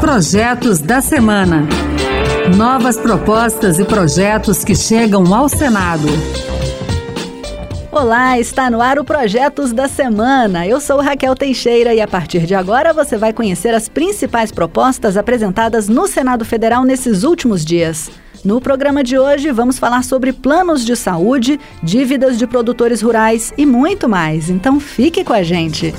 Projetos da semana. Novas propostas e projetos que chegam ao Senado. Olá, está no ar o Projetos da Semana. Eu sou Raquel Teixeira e a partir de agora você vai conhecer as principais propostas apresentadas no Senado Federal nesses últimos dias. No programa de hoje vamos falar sobre planos de saúde, dívidas de produtores rurais e muito mais. Então fique com a gente.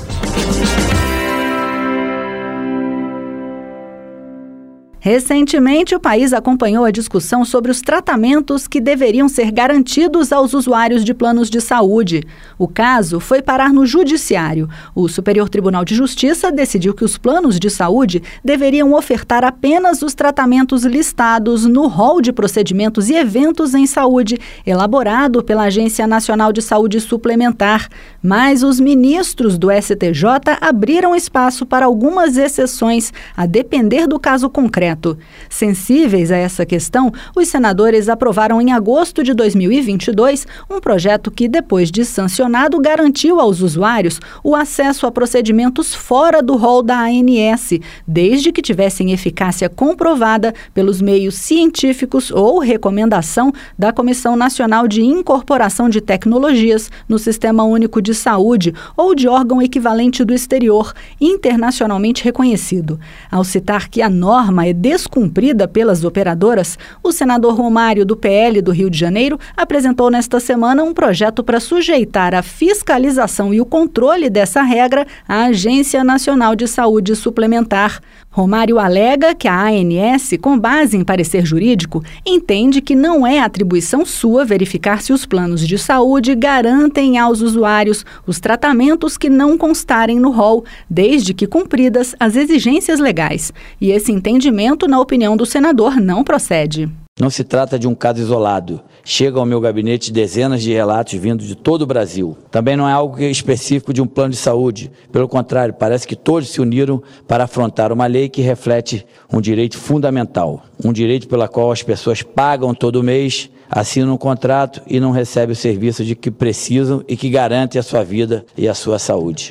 Recentemente, o país acompanhou a discussão sobre os tratamentos que deveriam ser garantidos aos usuários de planos de saúde. O caso foi parar no Judiciário. O Superior Tribunal de Justiça decidiu que os planos de saúde deveriam ofertar apenas os tratamentos listados no rol de procedimentos e eventos em saúde, elaborado pela Agência Nacional de Saúde Suplementar. Mas os ministros do STJ abriram espaço para algumas exceções, a depender do caso concreto. Sensíveis a essa questão, os senadores aprovaram em agosto de 2022 um projeto que, depois de sancionado, garantiu aos usuários o acesso a procedimentos fora do rol da ANS, desde que tivessem eficácia comprovada pelos meios científicos ou recomendação da Comissão Nacional de Incorporação de Tecnologias no Sistema Único de Saúde ou de órgão equivalente do exterior, internacionalmente reconhecido. Ao citar que a norma é descumprida pelas operadoras, o senador Romário, do PL do Rio de Janeiro, apresentou nesta semana um projeto para sujeitar a fiscalização e o controle dessa regra à Agência Nacional de Saúde Suplementar. Romário alega que a ANS, com base em parecer jurídico, entende que não é atribuição sua verificar se os planos de saúde garantem aos usuários os tratamentos que não constarem no rol, desde que cumpridas as exigências legais. E esse entendimento, na opinião do senador, não procede. Não se trata de um caso isolado. Chegam ao meu gabinete dezenas de relatos vindos de todo o Brasil. Também não é algo específico de um plano de saúde. Pelo contrário, parece que todos se uniram para afrontar uma lei que reflete um direito fundamental. Um direito pelo qual as pessoas pagam todo mês, assinam um contrato e não recebem o serviço de que precisam e que garante a sua vida e a sua saúde.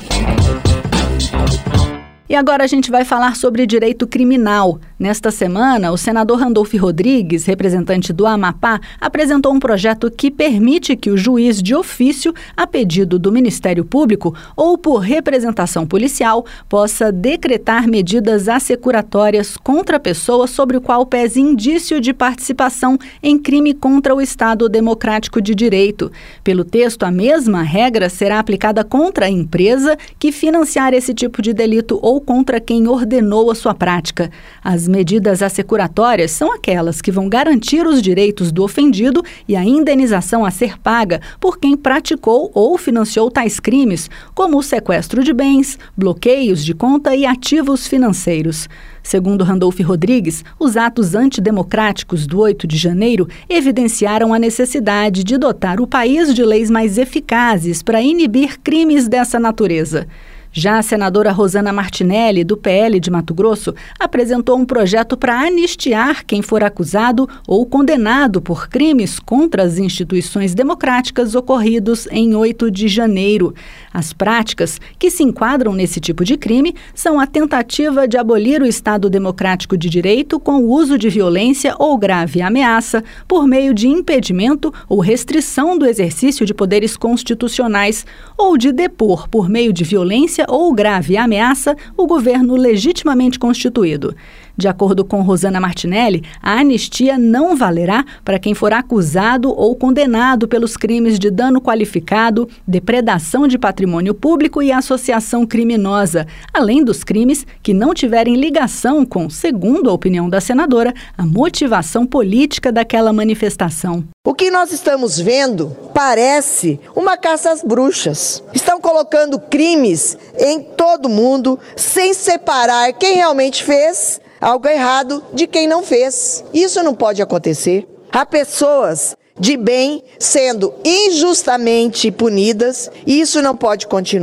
E agora a gente vai falar sobre direito criminal. Nesta semana, o senador Randolfo Rodrigues, representante do Amapá, apresentou um projeto que permite que o juiz de ofício, a pedido do Ministério Público ou por representação policial, possa decretar medidas assecuratórias contra a pessoa sobre o qual pese indício de participação em crime contra o Estado Democrático de Direito. Pelo texto, a mesma regra será aplicada contra a empresa que financiar esse tipo de delito ou contra quem ordenou a sua prática. As medidas assecuratórias são aquelas que vão garantir os direitos do ofendido e a indenização a ser paga por quem praticou ou financiou tais crimes, como o sequestro de bens, bloqueios de conta e ativos financeiros. Segundo Randolfo Rodrigues, os atos antidemocráticos do 8 de janeiro evidenciaram a necessidade de dotar o país de leis mais eficazes para inibir crimes dessa natureza. Já a senadora Rosana Martinelli, do PL de Mato Grosso, apresentou um projeto para anistiar quem for acusado ou condenado por crimes contra as instituições democráticas ocorridos em 8 de janeiro. As práticas que se enquadram nesse tipo de crime são a tentativa de abolir o Estado Democrático de Direito com o uso de violência ou grave ameaça por meio de impedimento ou restrição do exercício de poderes constitucionais ou de depor por meio de violência ou grave ameaça o governo legitimamente constituído. De acordo com Rosana Martinelli, a anistia não valerá para quem for acusado ou condenado pelos crimes de dano qualificado, depredação de patrimônio público e associação criminosa, além dos crimes que não tiverem ligação com, segundo a opinião da senadora, a motivação política daquela manifestação. O que nós estamos vendo parece uma caça às bruxas. Estão colocando crimes em todo mundo sem separar quem realmente fez algo errado de quem não fez. Isso não pode acontecer. Há pessoas de bem sendo injustamente punidas e isso não pode continuar.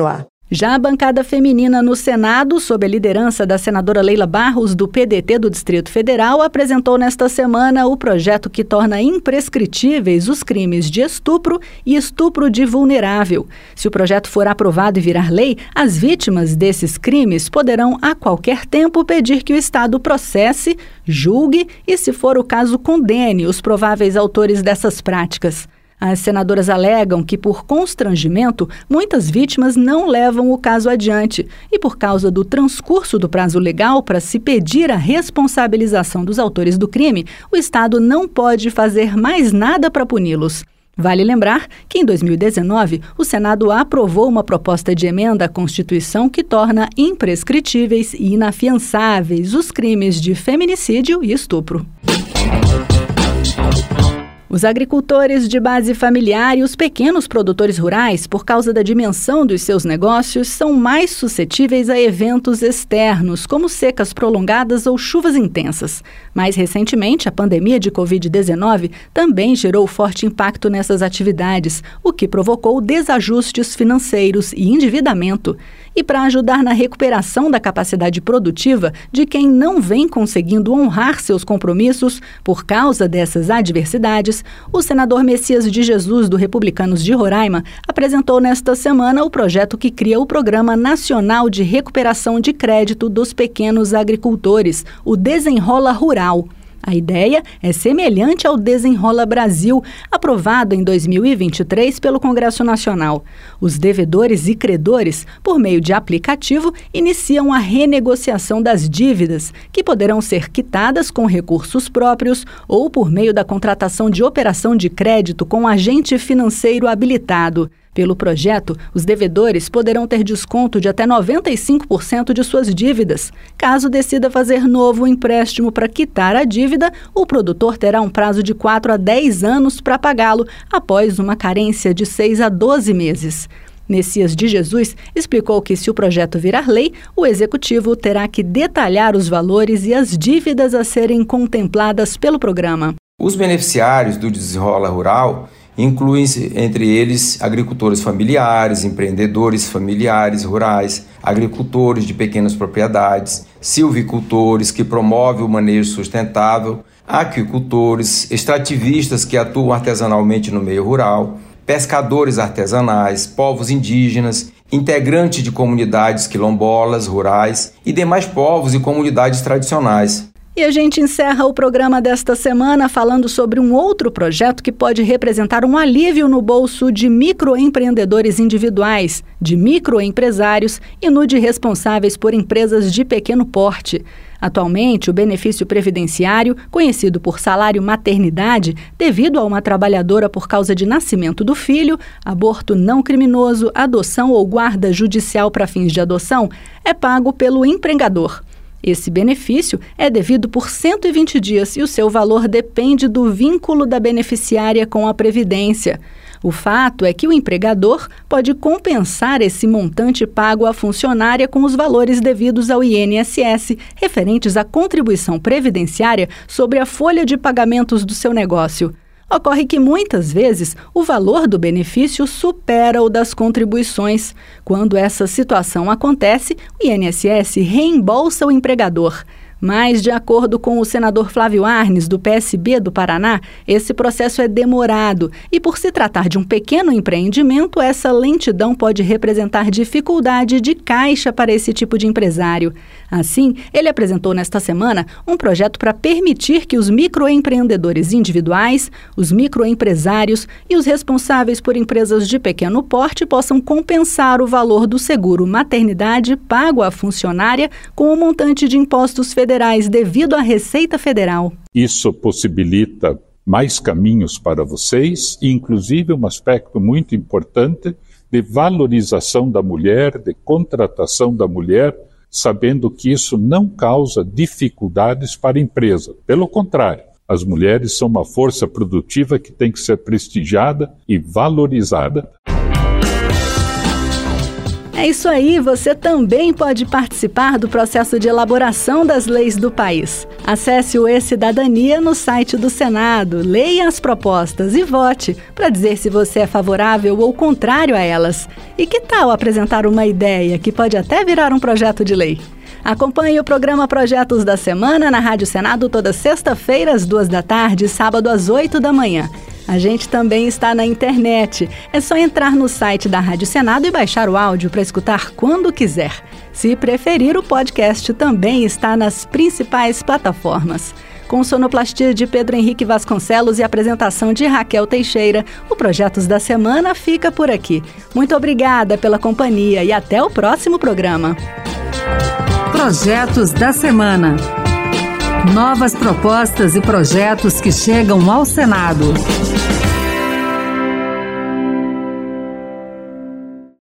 Já a bancada feminina no Senado, sob a liderança da senadora Leila Barros, do PDT do Distrito Federal, apresentou nesta semana o projeto que torna imprescritíveis os crimes de estupro e estupro de vulnerável. Se o projeto for aprovado e virar lei, as vítimas desses crimes poderão, a qualquer tempo, pedir que o Estado processe, julgue e, se for o caso, condene os prováveis autores dessas práticas. As senadoras alegam que, por constrangimento, muitas vítimas não levam o caso adiante e, por causa do transcurso do prazo legal para se pedir a responsabilização dos autores do crime, o Estado não pode fazer mais nada para puni-los. Vale lembrar que, em 2019, o Senado aprovou uma proposta de emenda à Constituição que torna imprescritíveis e inafiançáveis os crimes de feminicídio e estupro. Os agricultores de base familiar e os pequenos produtores rurais, por causa da dimensão dos seus negócios, são mais suscetíveis a eventos externos, como secas prolongadas ou chuvas intensas. Mais recentemente, a pandemia de Covid-19 também gerou forte impacto nessas atividades, o que provocou desajustes financeiros e endividamento. E para ajudar na recuperação da capacidade produtiva de quem não vem conseguindo honrar seus compromissos por causa dessas adversidades, o senador Messias de Jesus, do Republicanos de Roraima, apresentou nesta semana o projeto que cria o Programa Nacional de Recuperação de Crédito dos Pequenos Agricultores, o Desenrola Rural. A ideia é semelhante ao Desenrola Brasil, aprovado em 2023 pelo Congresso Nacional. Os devedores e credores, por meio de aplicativo, iniciam a renegociação das dívidas, que poderão ser quitadas com recursos próprios ou por meio da contratação de operação de crédito com agente financeiro habilitado. Pelo projeto, os devedores poderão ter desconto de até 95% de suas dívidas. Caso decida fazer novo empréstimo para quitar a dívida, o produtor terá um prazo de 4 a 10 anos para pagá-lo, após uma carência de 6 a 12 meses. Messias de Jesus explicou que, se o projeto virar lei, o Executivo terá que detalhar os valores e as dívidas a serem contempladas pelo programa. Os beneficiários do Desenrola Rural incluem-se, entre eles, agricultores familiares, empreendedores familiares rurais, agricultores de pequenas propriedades, silvicultores que promovem o manejo sustentável, aquicultores, extrativistas que atuam artesanalmente no meio rural, pescadores artesanais, povos indígenas, integrantes de comunidades quilombolas, rurais e demais povos e comunidades tradicionais. E a gente encerra o programa desta semana falando sobre um outro projeto que pode representar um alívio no bolso de microempreendedores individuais, de microempresários e no de responsáveis por empresas de pequeno porte. Atualmente, o benefício previdenciário, conhecido por salário maternidade, devido a uma trabalhadora por causa de nascimento do filho, aborto não criminoso, adoção ou guarda judicial para fins de adoção, é pago pelo empregador. Esse benefício é devido por 120 dias e o seu valor depende do vínculo da beneficiária com a Previdência. O fato é que o empregador pode compensar esse montante pago à funcionária com os valores devidos ao INSS, referentes à contribuição previdenciária sobre a folha de pagamentos do seu negócio. Ocorre que, muitas vezes, o valor do benefício supera o das contribuições. Quando essa situação acontece, o INSS reembolsa o empregador. Mas, de acordo com o senador Flávio Arnes, do PSB do Paraná, esse processo é demorado e, por se tratar de um pequeno empreendimento, essa lentidão pode representar dificuldade de caixa para esse tipo de empresário. Assim, ele apresentou nesta semana um projeto para permitir que os microempreendedores individuais, os microempresários e os responsáveis por empresas de pequeno porte possam compensar o valor do seguro maternidade pago à funcionária com o montante de impostos federais devido à Receita Federal. Isso possibilita mais caminhos para vocês e, inclusive, um aspecto muito importante de valorização da mulher, de contratação da mulher, sabendo que isso não causa dificuldades para a empresa. Pelo contrário, as mulheres são uma força produtiva que tem que ser prestigiada e valorizada. É isso aí, você também pode participar do processo de elaboração das leis do país. Acesse o E-Cidadania no site do Senado, leia as propostas e vote para dizer se você é favorável ou contrário a elas. E que tal apresentar uma ideia que pode até virar um projeto de lei? Acompanhe o programa Projetos da Semana na Rádio Senado toda sexta-feira às 14h e sábado às 8h. A gente também está na internet. É só entrar no site da Rádio Senado e baixar o áudio para escutar quando quiser. Se preferir, o podcast também está nas principais plataformas. Com sonoplastia de Pedro Henrique Vasconcelos e apresentação de Raquel Teixeira, o Projetos da Semana fica por aqui. Muito obrigada pela companhia e até o próximo programa. Projetos da Semana. Novas propostas e projetos que chegam ao Senado.